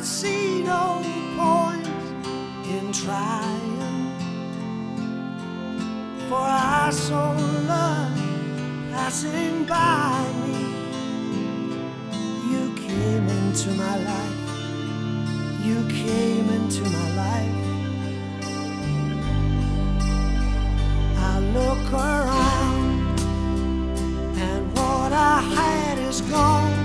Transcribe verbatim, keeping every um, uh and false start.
see no point in trying, for I saw love passing by me. You came into my life, you came into my life. I look around and what I had is gone.